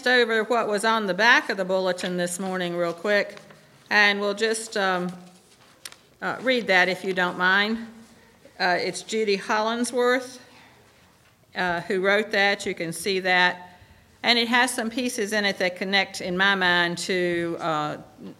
glanced over what was on the back of the bulletin this morning real quick, and we'll just read that if you don't mind. It's Judy Hollinsworth who wrote that. You can see that. And it has some pieces in it that connect, in my mind, to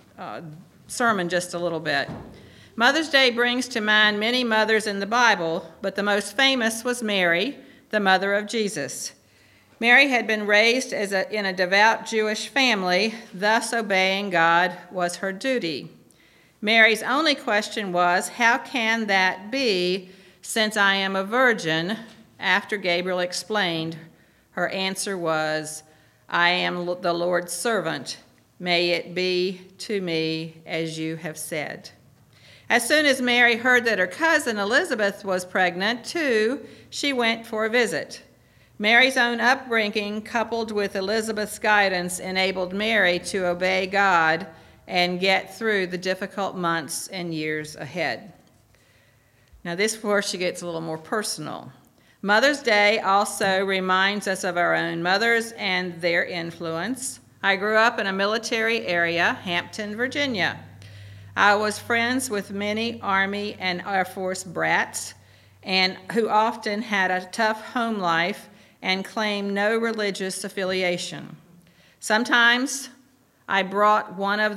sermon just a little bit. Mother's Day brings to mind many mothers in the Bible, but the most famous was Mary, the mother of Jesus. Mary had been raised in a devout Jewish family, thus obeying God was her duty. Mary's only question was, how can that be, since I am a virgin? After Gabriel explained, her answer was, I am the Lord's servant. May it be to me as you have said. As soon as Mary heard that her cousin Elizabeth was pregnant, too, she went for a visit. Mary's own upbringing, coupled with Elizabeth's guidance, enabled Mary to obey God and get through the difficult months and years ahead. Now, this portion gets a little more personal. Mother's Day also reminds us of our own mothers and their influence. I grew up in a military area, Hampton, Virginia. I was friends with many Army and Air Force brats, and who often had a tough home life and claimed no religious affiliation. Sometimes I brought one of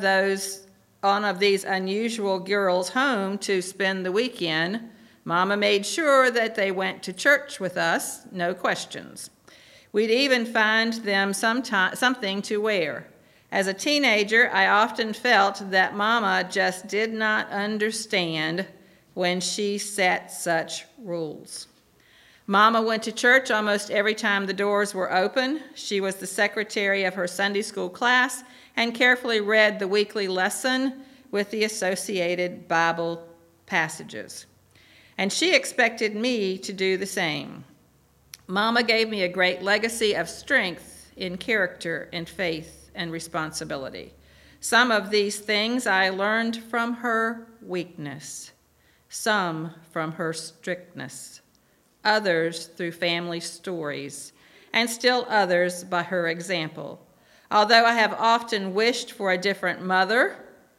these unusual girls home to spend the weekend. Mama made sure that they went to church with us, no questions. We'd even find them something to wear. As a teenager, I often felt that Mama just did not understand when she set such rules. Mama went to church almost every time the doors were open. She was the secretary of her Sunday school class and carefully read the weekly lesson with the associated Bible passages. And she expected me to do the same. Mama gave me a great legacy of strength in character and faith and responsibility. Some of these things I learned from her weakness, some from her strictness, others through family stories, and still others by her example. Although I have often wished for a different mother,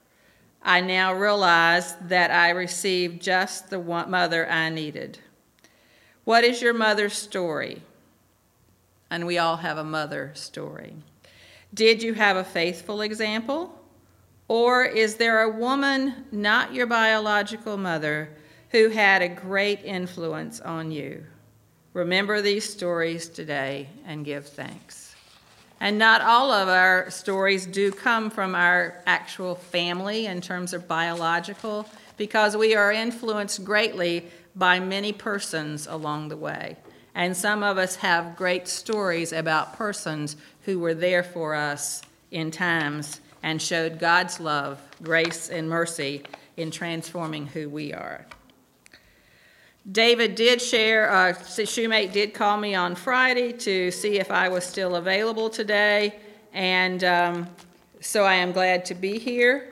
I now realize that I received just the one mother I needed. What is your mother's story? And we all have a mother story. Did you have a faithful example? Or is there a woman, not your biological mother, who had a great influence on you? Remember these stories today and give thanks. And not all of our stories do come from our actual family in terms of biological, because we are influenced greatly by many persons along the way. And some of us have great stories about persons who were there for us in times and showed God's love, grace, and mercy in transforming who we are. David did share, Shoemate did call me on Friday to see if I was still available today, and so I am glad to be here.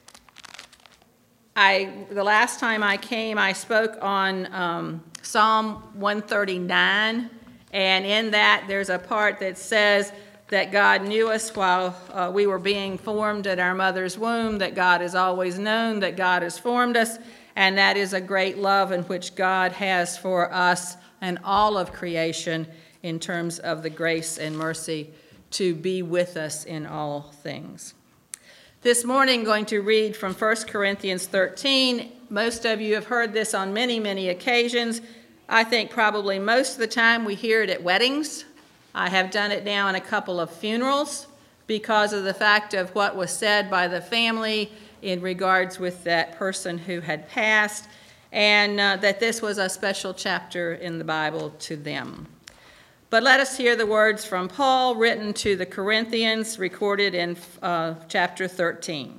The last time I came, I spoke on Psalm 139, and in that there's a part that says that God knew us while we were being formed at our mother's womb, that God has always known, that God has formed us, and that is a great love in which God has for us and all of creation in terms of the grace and mercy to be with us in all things. This morning, I'm going to read from 1 Corinthians 13. Most of you have heard this on many, many occasions. I think probably most of the time we hear it at weddings. I have done it now in a couple of funerals because of the fact of what was said by the family in regards with that person who had passed, and that this was a special chapter in the Bible to them. But let us hear the words from Paul written to the Corinthians, recorded in chapter 13.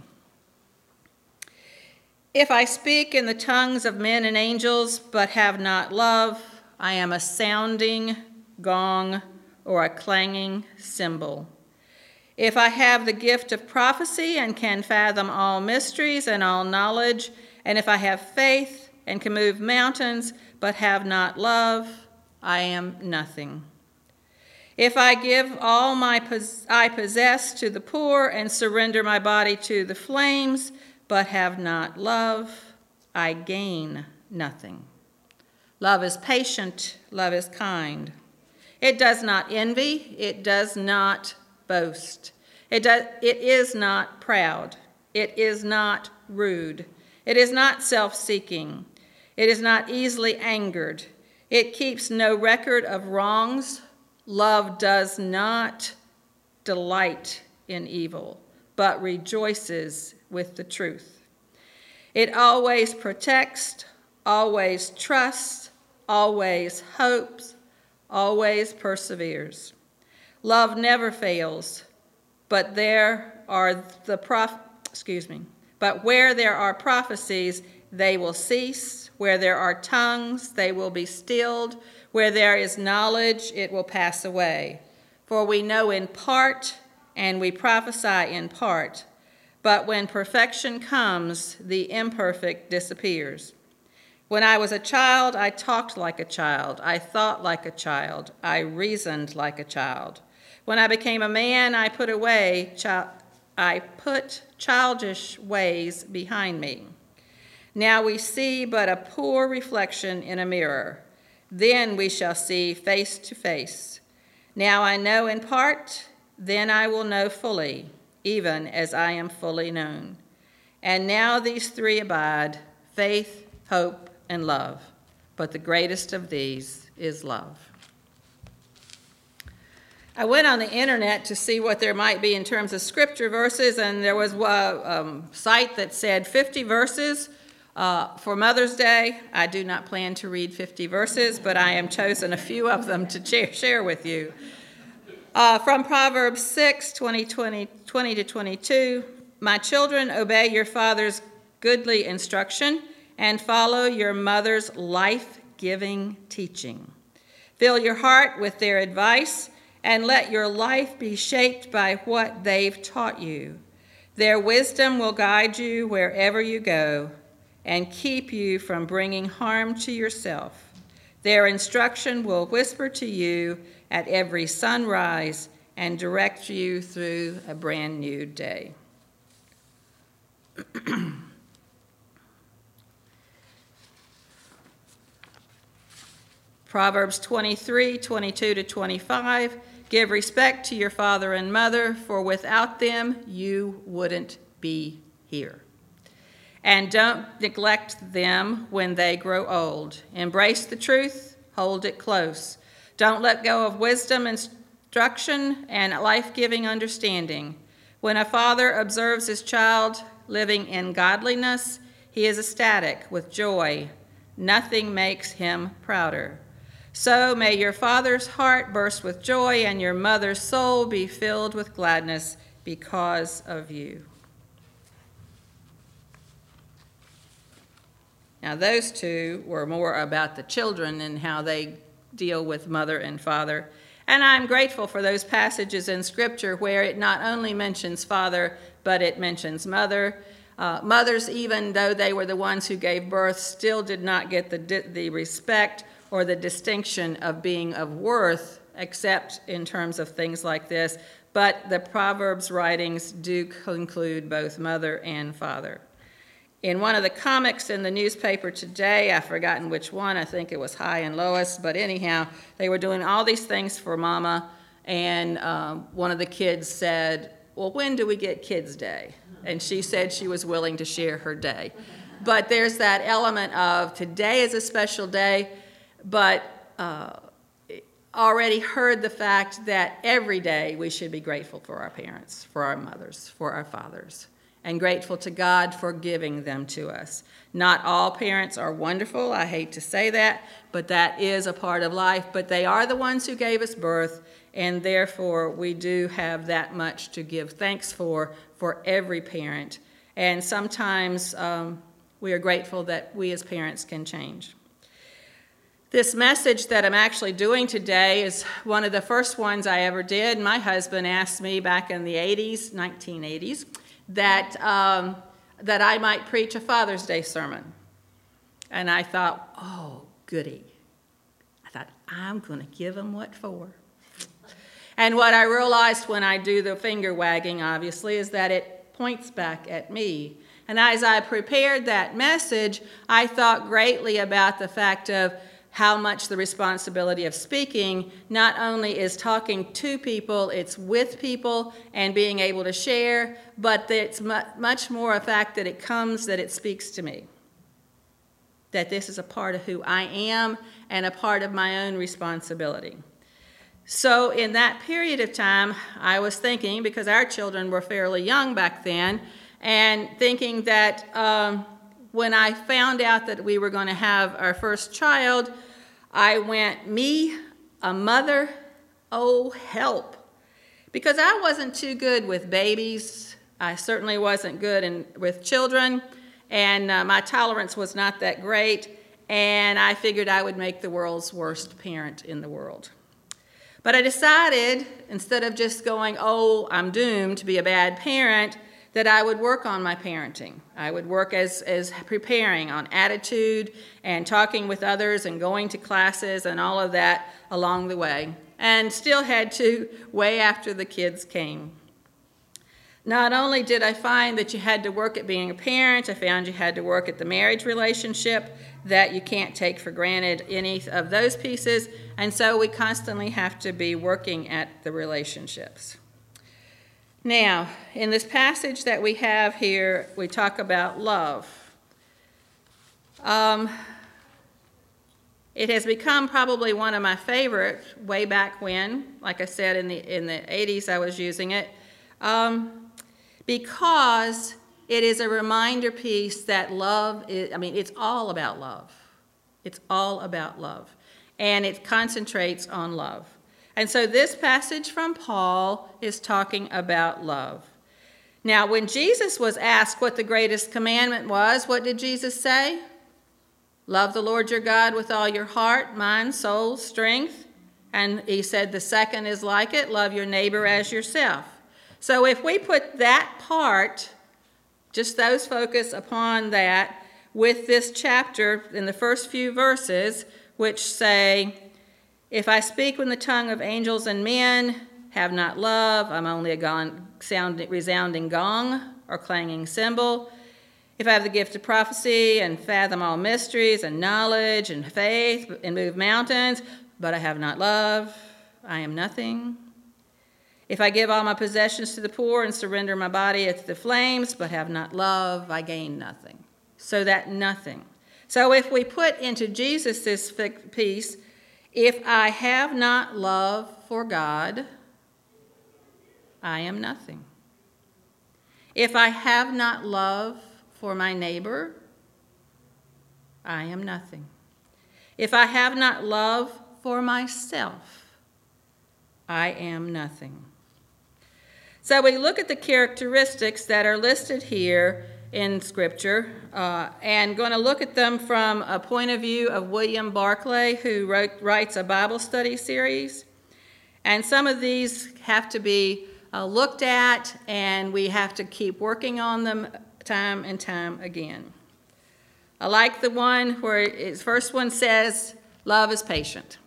If I speak in the tongues of men and angels, but have not love, I am a sounding gong or a clanging cymbal. If I have the gift of prophecy and can fathom all mysteries and all knowledge, and if I have faith and can move mountains, but have not love, I am nothing. If I give all I possess to the poor and surrender my body to the flames, but have not love, I gain nothing. Love is patient, love is kind. It does not envy, it does not boast. It is not proud, it is not rude, it is not self-seeking, it is not easily angered, it keeps no record of wrongs. Love does not delight in evil, but rejoices with the truth. It always protects, always trusts, always hopes, always perseveres. Love never fails, but where there are prophecies, they will cease. Where there are tongues, they will be stilled. Where there is knowledge, it will pass away. For we know in part, and we prophesy in part. But when perfection comes, the imperfect disappears. When I was a child, I talked like a child. I thought like a child. I reasoned like a child. When I became a man, I put childish ways behind me. Now we see but a poor reflection in a mirror. Then we shall see face to face. Now I know in part, then I will know fully, even as I am fully known. And now these three abide, faith, hope, and love. But the greatest of these is love. I went on the internet to see what there might be in terms of scripture verses, and there was a site that said 50 verses for Mother's Day. I do not plan to read 50 verses, but I am chosen a few of them to share with you. From Proverbs 6, 20 to 22, my children, obey your father's goodly instruction and follow your mother's life-giving teaching. Fill your heart with their advice and let your life be shaped by what they've taught you. Their wisdom will guide you wherever you go and keep you from bringing harm to yourself. Their instruction will whisper to you at every sunrise and direct you through a brand new day. Proverbs 23, 22 to 25, give respect to your father and mother, for without them you wouldn't be here. And don't neglect them when they grow old. Embrace the truth, hold it close. Don't let go of wisdom, instruction, and life-giving understanding. When a father observes his child living in godliness, he is ecstatic with joy. Nothing makes him prouder. So may your father's heart burst with joy and your mother's soul be filled with gladness because of you. Now, those two were more about the children and how they deal with mother and father. And I'm grateful for those passages in Scripture where it not only mentions father, but it mentions mother. Mothers, even though they were the ones who gave birth, still did not get the respect or the distinction of being of worth, except in terms of things like this. But the Proverbs writings do conclude both mother and father. In one of the comics in the newspaper today, I've forgotten which one, I think it was High and Lois, but anyhow, they were doing all these things for Mama, and one of the kids said, well, when do we get Kids Day? And she said she was willing to share her day. But there's that element of today is a special day, but already heard the fact that every day we should be grateful for our parents, for our mothers, for our fathers, and grateful to God for giving them to us. Not all parents are wonderful, I hate to say that, but that is a part of life. But they are the ones who gave us birth, and therefore we do have that much to give thanks for every parent. And sometimes we are grateful that we as parents can change. This message that I'm actually doing today is one of the first ones I ever did. My husband asked me back in the 1980s, that I might preach a Father's Day sermon. And I thought, oh, goody. I thought, I'm going to give him what for. And what I realized when I do the finger wagging, obviously, is that it points back at me. And as I prepared that message, I thought greatly about the fact of how much the responsibility of speaking not only is talking to people, it's with people and being able to share, but it's much more a fact that it speaks to me. That this is a part of who I am and a part of my own responsibility. So in that period of time, I was thinking, because our children were fairly young back then, and thinking that when I found out that we were going to have our first child, I went, me, a mother, oh, help. Because I wasn't too good with babies. I certainly wasn't good with children, and my tolerance was not that great, and I figured I would make the world's worst parent in the world. But I decided, instead of just going, oh, I'm doomed to be a bad parent, that I would work on my parenting. I would work as preparing on attitude and talking with others and going to classes and all of that along the way, and still had to way after the kids came. Not only did I find that you had to work at being a parent, I found you had to work at the marriage relationship, that you can't take for granted any of those pieces, and so we constantly have to be working at the relationships. Now, in this passage that we have here, we talk about love. It has become probably one of my favorite way back when, like I said, in the 80s I was using it, because it is a reminder piece that love is, it's all about love. It's all about love. And it concentrates on love. And so this passage from Paul is talking about love. Now, when Jesus was asked what the greatest commandment was, what did Jesus say? Love the Lord your God with all your heart, mind, soul, strength. And he said the second is like it, love your neighbor as yourself. So if we put that part, just those focus upon that, with this chapter in the first few verses, which say, if I speak with the tongue of angels and men, have not love, I'm only a resounding gong or clanging cymbal. If I have the gift of prophecy and fathom all mysteries and knowledge and faith and move mountains, but I have not love, I am nothing. If I give all my possessions to the poor and surrender my body to the flames, but have not love, I gain nothing. So that nothing. So if we put into Jesus this piece, if I have not love for God, I am nothing. If I have not love for my neighbor, I am nothing. If I have not love for myself, I am nothing. So we look at the characteristics that are listed here in Scripture, and going to look at them from a point of view of William Barclay, who writes a Bible study series. And some of these have to be looked at, and we have to keep working on them time and time again. I like the one where its first one says, love is patient.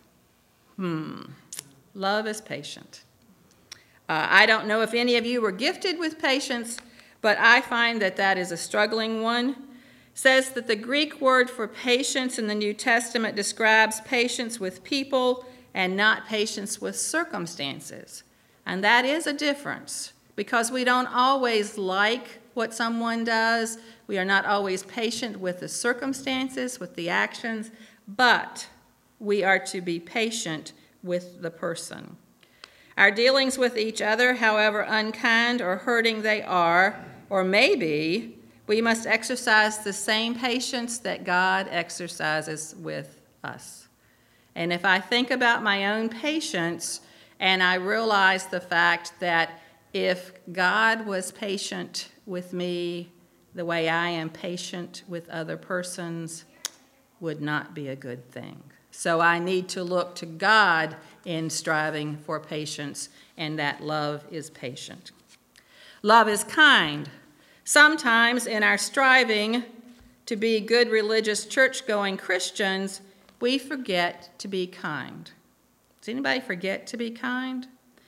Love is patient. I don't know if any of you were gifted with patience, but I find that that is a struggling one. It says that the Greek word for patience in the New Testament describes patience with people and not patience with circumstances. And that is a difference, because we don't always like what someone does. We are not always patient with the circumstances, with the actions, but we are to be patient with the person. Our dealings with each other, however unkind or hurting they are, or may be, we must exercise the same patience that God exercises with us. And if I think about my own patience, and I realize the fact that if God was patient with me the way I am patient with other persons, would not be a good thing. So I need to look to God in striving for patience, and that love is patient. Love is kind. Sometimes in our striving to be good religious church-going Christians, we forget to be kind. Does anybody forget to be kind?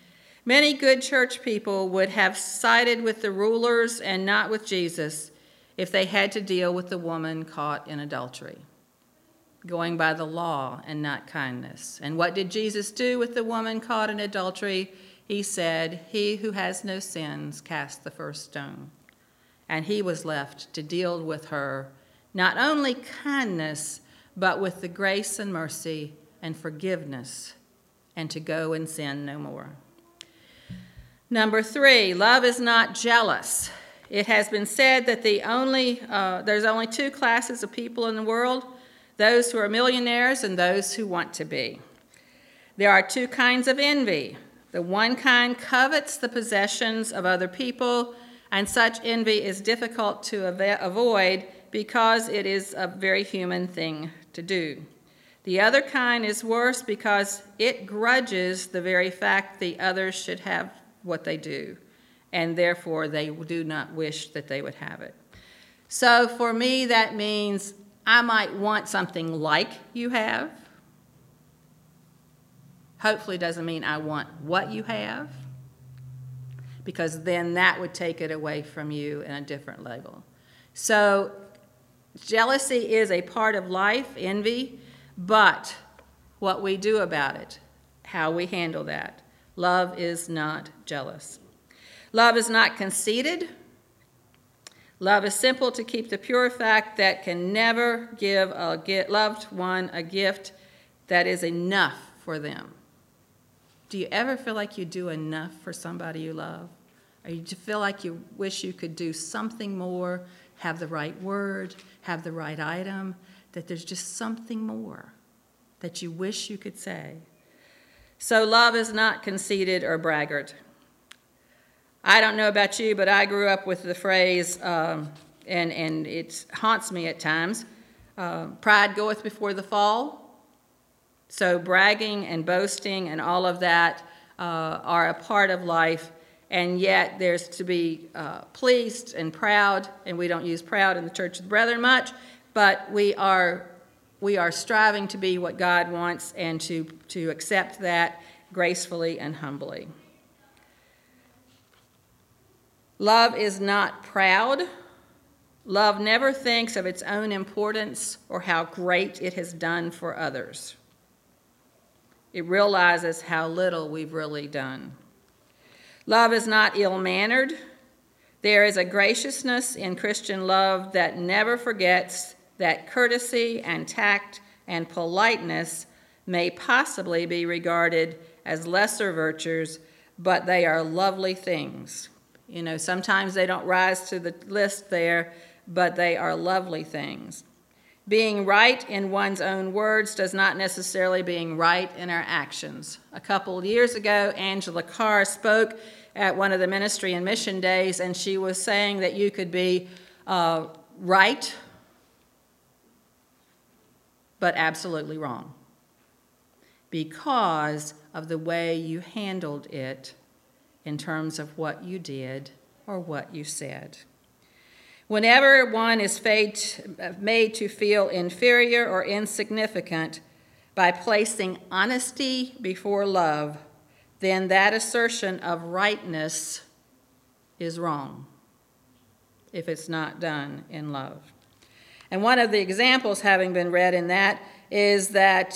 Many good church people would have sided with the rulers and not with Jesus if they had to deal with the woman caught in adultery, going by the law and not kindness. And what did Jesus do with the woman caught in adultery? He said, "He who has no sins, cast the first stone." And he was left to deal with her, not only kindness, but with the grace and mercy and forgiveness, and to go and sin no more. Number 3, love is not jealous. It has been said that there's only 2 classes of people in the world, those who are millionaires and those who want to be. There are 2 kinds of envy. The one kind covets the possessions of other people, and such envy is difficult to avoid because it is a very human thing to do. The other kind is worse because it grudges the very fact the others should have what they do, and therefore they do not wish that they would have it. So for me, that means I might want something like you have. Hopefully doesn't mean I want what you have, because then that would take it away from you in a different level. So jealousy is a part of life, envy, but what we do about it, how we handle that. Love is not jealous. Love is not conceited. Love is simple to keep the pure fact that can never give a loved one a gift that is enough for them. Do you ever feel like you do enough for somebody you love? Or you feel like you wish you could do something more, have the right word, have the right item, that there's just something more that you wish you could say? So love is not conceited or braggart. I don't know about you, but I grew up with the phrase, and it haunts me at times, pride goeth before the fall. So bragging and boasting and all of that are a part of life, and yet there's to be pleased and proud, and we don't use proud in the Church of the Brethren much, but we are striving to be what God wants and to accept that gracefully and humbly. Love is not proud. Love never thinks of its own importance or how great it has done for others. It realizes how little we've really done. Love is not ill-mannered. There is a graciousness in Christian love that never forgets that courtesy and tact and politeness may possibly be regarded as lesser virtues, but they are lovely things. You know, sometimes they don't rise to the list there, but they are lovely things. Being right in one's own words does not necessarily being right in our actions. A couple of years ago, Angela Carr spoke at one of the ministry and mission days, and she was saying that you could be right, but absolutely wrong because of the way you handled it in terms of what you did or what you said. Whenever one is made to feel inferior or insignificant by placing honesty before love, then that assertion of rightness is wrong if it's not done in love. And one of the examples having been read in that is that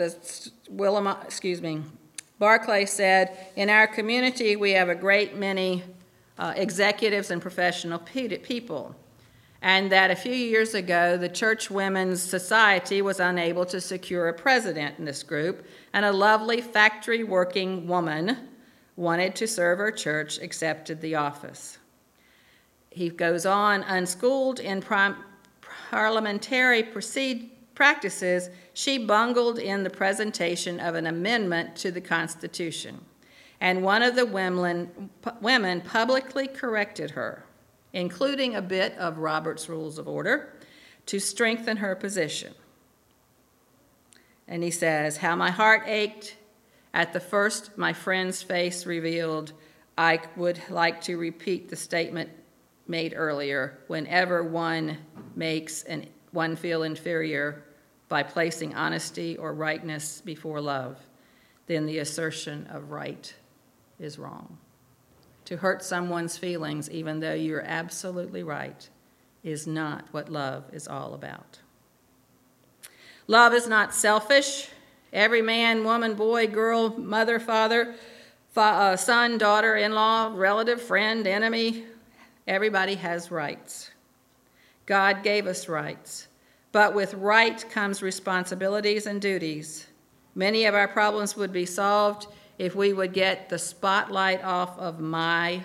Barclay said, in our community we have a great many executives and professional people, and that a few years ago the Church Women's Society was unable to secure a president in this group, and a lovely factory-working woman wanted to serve her church, accepted the office. He goes on, unschooled in parliamentary practices, she bungled in the presentation of an amendment to the Constitution, and one of the women publicly corrected her, including a bit of Robert's Rules of Order, to strengthen her position. And he says, how my heart ached at the first my friend's face revealed. I would like to repeat the statement made earlier. Whenever one makes one feel inferior by placing honesty or rightness before love, then the assertion of right is wrong. To hurt someone's feelings, even though you're absolutely right, is not what love is all about. Love is not selfish. Every man, woman, boy, girl, mother, father, son, daughter, in-law, relative, friend, enemy, everybody has rights. God gave us rights, but with right comes responsibilities and duties. Many of our problems would be solved if we would get the spotlight off of my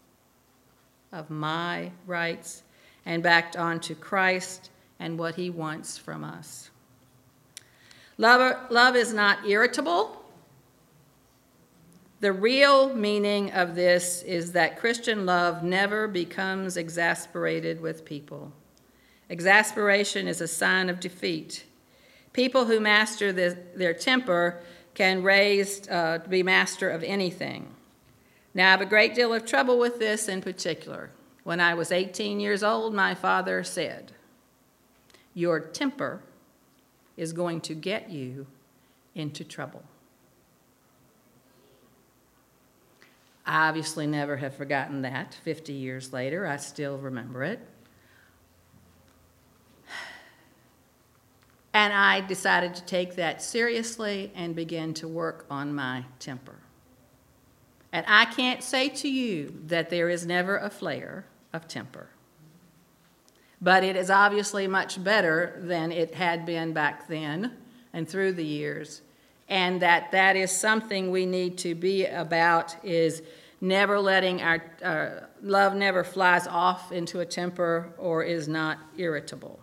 rights and backed onto Christ and what he wants from us. Love is not irritable. The real meaning of this is that Christian love never becomes exasperated with people. Exasperation is a sign of defeat. People who master their temper can be master of anything. Now, I have a great deal of trouble with this in particular. When I was 18 years old, my father said, "Your temper is going to get you into trouble." I obviously never have forgotten that. 50 years later, I still remember it. And I decided to take that seriously and begin to work on my temper. And I can't say to you that there is never a flare of temper. But it is obviously much better than it had been back then and through the years. And that is something we need to be about, is never letting our love never flies off into a temper or is not irritable.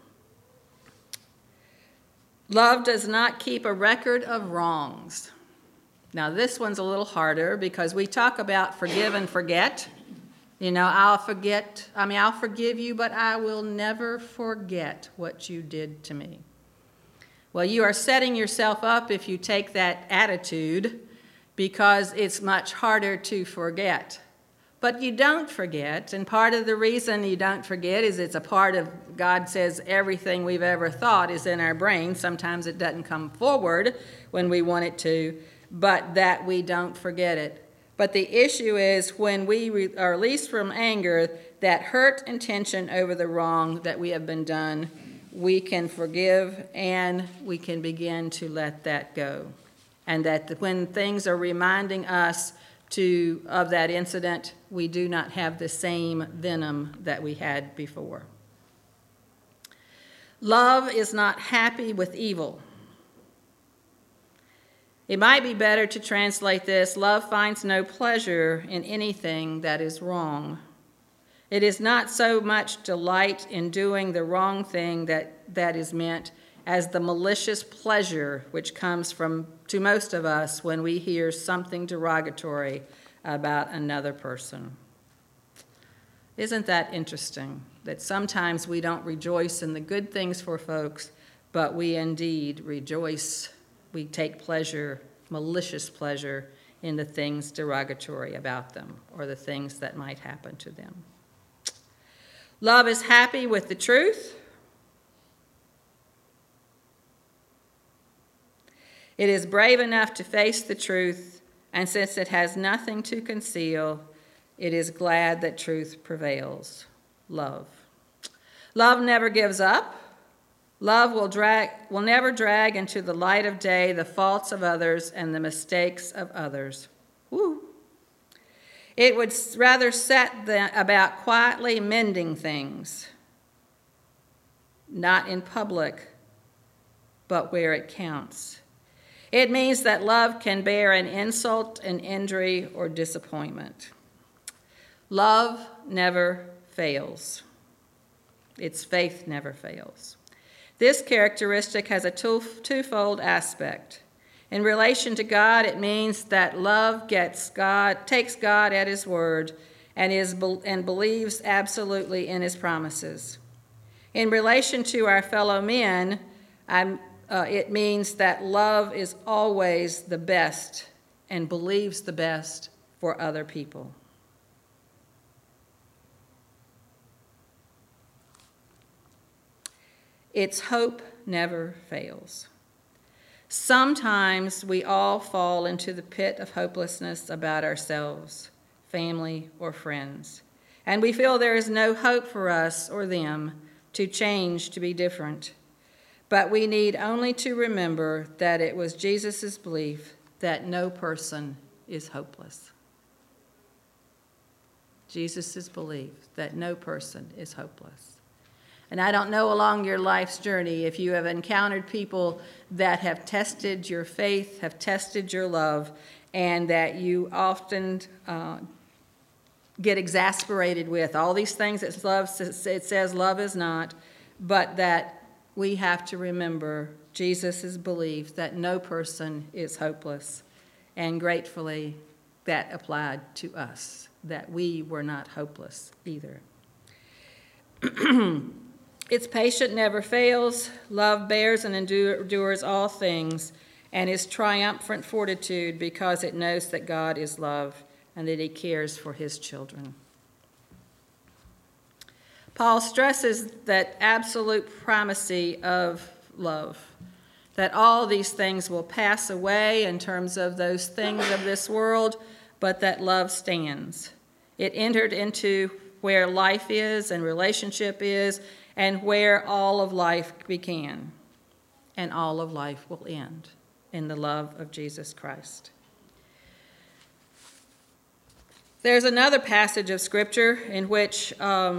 Love does not keep a record of wrongs. Now, this one's a little harder because we talk about forgive and forget. You know, I'll forgive you, but I will never forget what you did to me. Well, you are setting yourself up if you take that attitude, because it's much harder to forget. But you don't forget, and part of the reason you don't forget is it's a part of, God says everything we've ever thought is in our brain. Sometimes it doesn't come forward when we want it to, but that we don't forget it. But the issue is when we are released from anger, that hurt and tension over the wrong that we have been done, we can forgive and we can begin to let that go. And that when things are reminding us of that incident, we do not have the same venom that we had before. Love is not happy with evil. It might be better to translate this: love finds no pleasure in anything that is wrong. It is not so much delight in doing the wrong thing that is meant as the malicious pleasure which comes to most of us when we hear something derogatory about another person. Isn't that interesting, that sometimes we don't rejoice in the good things for folks, but we indeed rejoice, we take pleasure, malicious pleasure, in the things derogatory about them or the things that might happen to them. Love is happy with the truth. It is brave enough to face the truth, and since it has nothing to conceal, it is glad that truth prevails. Love. Love never gives up. Love will never drag into the light of day the faults of others and the mistakes of others. Woo. It would rather set about quietly mending things, not in public, but where it counts. It means that love can bear an insult, an injury, or disappointment. Love never fails. Its faith never fails. This characteristic has a twofold aspect. In relation to God, it means that love takes God at his word and believes absolutely in his promises. In relation to our fellow men, it means that love is always the best and believes the best for other people. Its hope never fails. Sometimes we all fall into the pit of hopelessness about ourselves, family, or friends, and we feel there is no hope for us or them to change to be different. But we need only to remember that it was Jesus' belief that no person is hopeless. Jesus' belief that no person is hopeless. And I don't know along your life's journey if you have encountered people that have tested your faith, have tested your love, and that you often get exasperated with. All these things it says love is not, but that we have to remember Jesus' belief that no person is hopeless. And gratefully, that applied to us, that we were not hopeless either. Its patient never fails, love bears and endures all things, and is triumphant fortitude because it knows that God is love and that he cares for his children. Paul stresses that absolute primacy of love, that all these things will pass away in terms of those things of this world, but that love stands. It entered into where life is and relationship is, and where all of life began, and all of life will end in the love of Jesus Christ. There's another passage of Scripture in which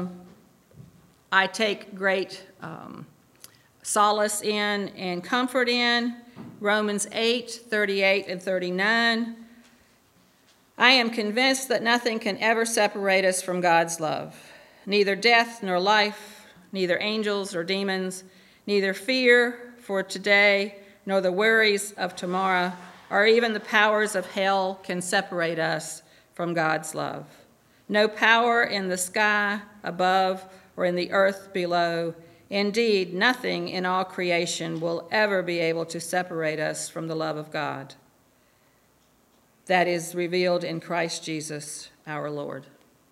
I take great solace in and comfort in, Romans 8:38 and 39. I am convinced that nothing can ever separate us from God's love, neither death nor life, neither angels or demons, neither fear for today nor the worries of tomorrow, or even the powers of hell can separate us from God's love. No power in the sky above or in the earth below, indeed, nothing in all creation will ever be able to separate us from the love of God that is revealed in Christ Jesus our Lord.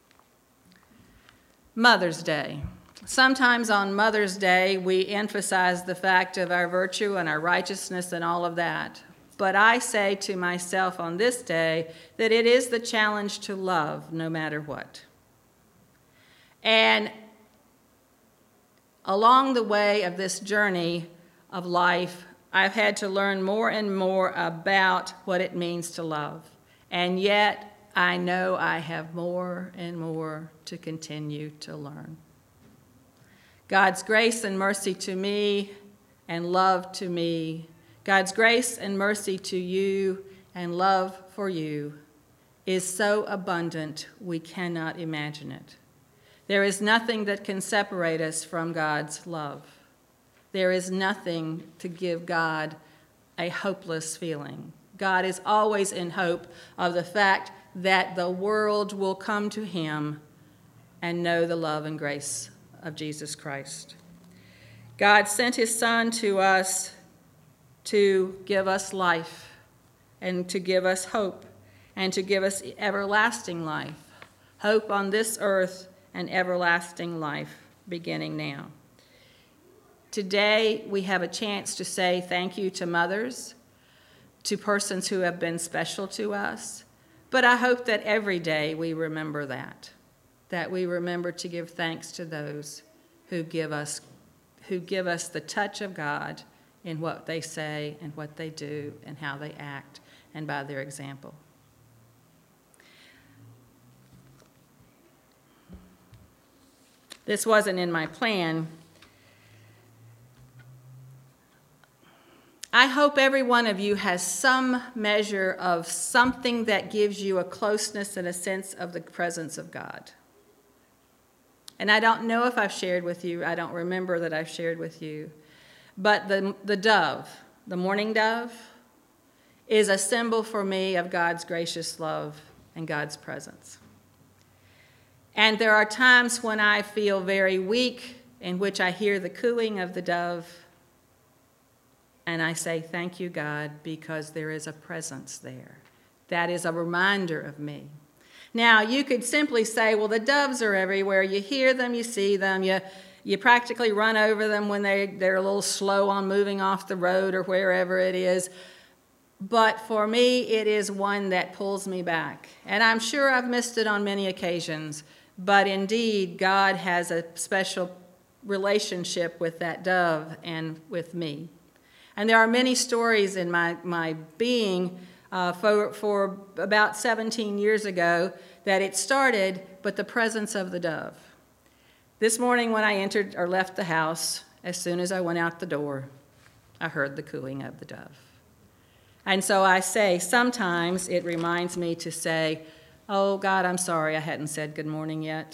Mother's Day. Sometimes on Mother's Day, we emphasize the fact of our virtue and our righteousness and all of that. But I say to myself on this day that it is the challenge to love no matter what. And along the way of this journey of life, I've had to learn more and more about what it means to love. And yet, I know I have more and more to continue to learn. God's grace and mercy to me and love to me, God's grace and mercy to you and love for you is so abundant we cannot imagine it. There is nothing that can separate us from God's love. There is nothing to give God a hopeless feeling. God is always in hope of the fact that the world will come to him and know the love and grace of Jesus Christ. God sent his Son to us to give us life and to give us hope and to give us everlasting life, hope on this earth and everlasting life beginning now. Today, we have a chance to say thank you to mothers, to persons who have been special to us, but I hope that every day we remember that we remember to give thanks to those who give us the touch of God in what they say and what they do and how they act and by their example. This wasn't in my plan. I hope every one of you has some measure of something that gives you a closeness and a sense of the presence of God. And I don't know if I've shared with you, I don't remember that I've shared with you, but the dove, the mourning dove, is a symbol for me of God's gracious love and God's presence. And there are times when I feel very weak, in which I hear the cooing of the dove, and I say, thank you, God, because there is a presence there. That is a reminder of me. Now, you could simply say, well, the doves are everywhere. You hear them, you see them, you practically run over them when they're a little slow on moving off the road or wherever it is. But for me, it is one that pulls me back. And I'm sure I've missed it on many occasions, but indeed, God has a special relationship with that dove and with me. And there are many stories in my being for about 17 years ago that it started, but the presence of the dove. This morning when I entered or left the house, as soon as I went out the door, I heard the cooing of the dove. And so I say, sometimes it reminds me to say, oh, God, I'm sorry I hadn't said good morning yet.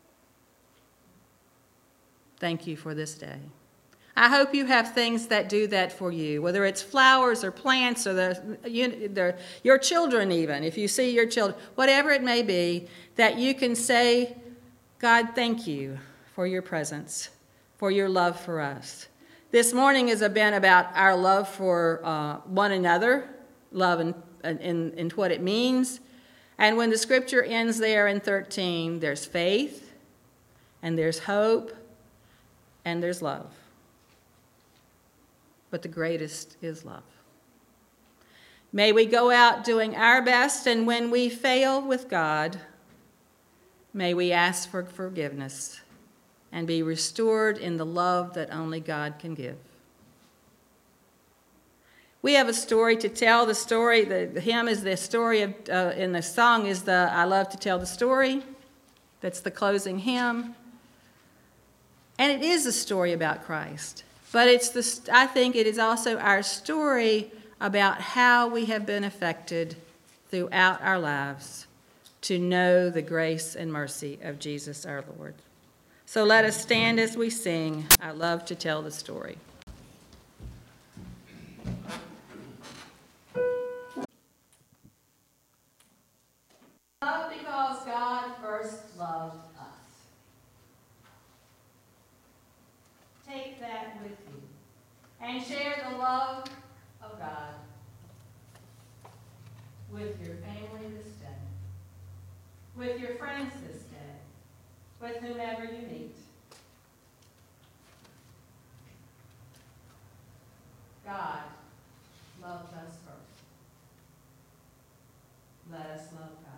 Thank you for this day. I hope you have things that do that for you, whether it's flowers or plants or your children even, if you see your children, whatever it may be, that you can say, God, thank you for your presence, for your love for us. This morning has been about our love for one another, love and what it means. And when the scripture ends there in 13, there's faith, and there's hope, and there's love. But the greatest is love. May we go out doing our best, and when we fail with God, may we ask for forgiveness and be restored in the love that only God can give. We have a story to tell. The story, the hymn is the story of, in the song is the I Love to Tell the Story. That's the closing hymn. And it is a story about Christ. But I think it is also our story about how we have been affected throughout our lives to know the grace and mercy of Jesus our Lord. So let us stand as we sing, I Love to Tell the Story. Love because God first loved us. Take that with you and share the love of God with your family this day, with your friends this day, with whomever you meet. God loved us first. Let us love God.